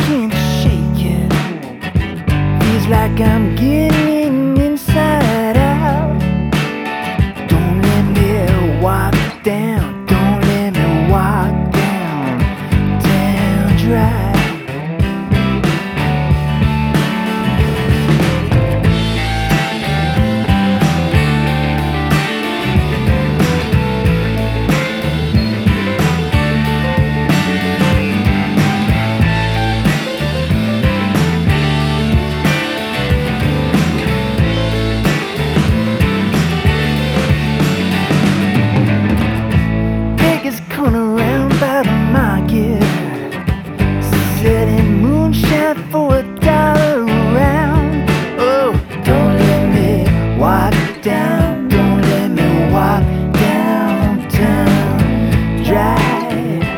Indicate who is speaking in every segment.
Speaker 1: can't shake it. Feels like I'm getting inside out. Don't let me walk down. Don't let me walk down dry. Around by the market, selling moonshine for $1 a round. Oh, don't let me walk down, don't let me walk downtown dry.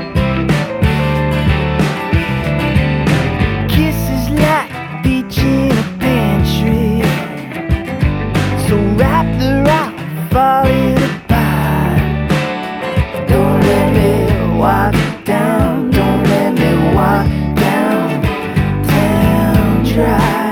Speaker 1: Kisses like beach in a pantry, so wrap the rock, falling apart. Don't let me walk down, don't let me walk down dry.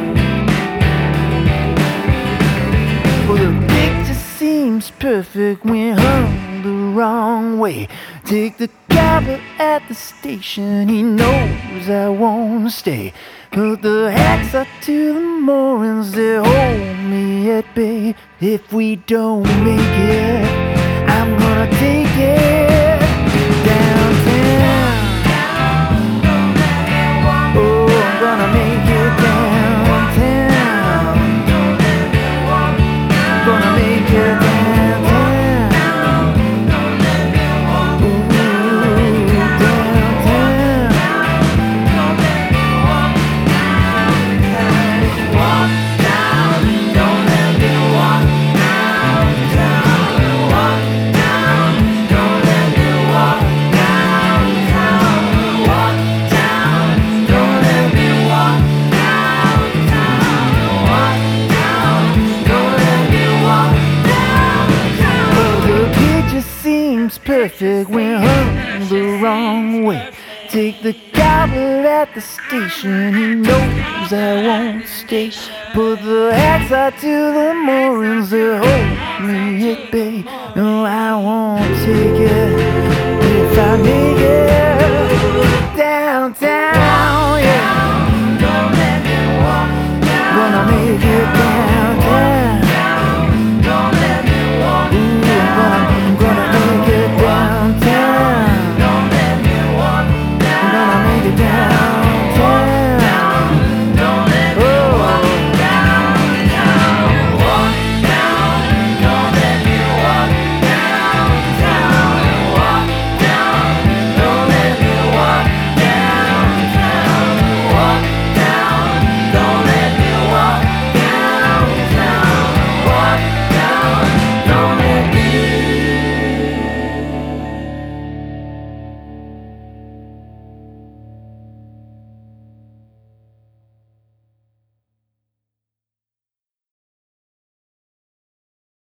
Speaker 1: Well, the picture seems perfect when hung the wrong way. Take the cowboy at the station, he knows I won't stay. Put the hacksaw to the moorings, they hold me at bay. If we don't make it, I'm gonna take it downtown. Oh, I'm gonna make it downtown. Gonna make it downtown. Ooh, downtown. Walk down, don't let me walk downtown. Walk down, don't let me walk downtown. Walk down, don't let me walk downtown. Walk down, don't let me walk downtown. Oh, the picture seems perfect when hung the wrong way. Take the cowboy at the station, he knows I won't stay. Put the hacksaw to the moorings, they hold me at bay. No, I won't take it if I make it downtown, yeah. Don't let me walk down. Gonna make it down.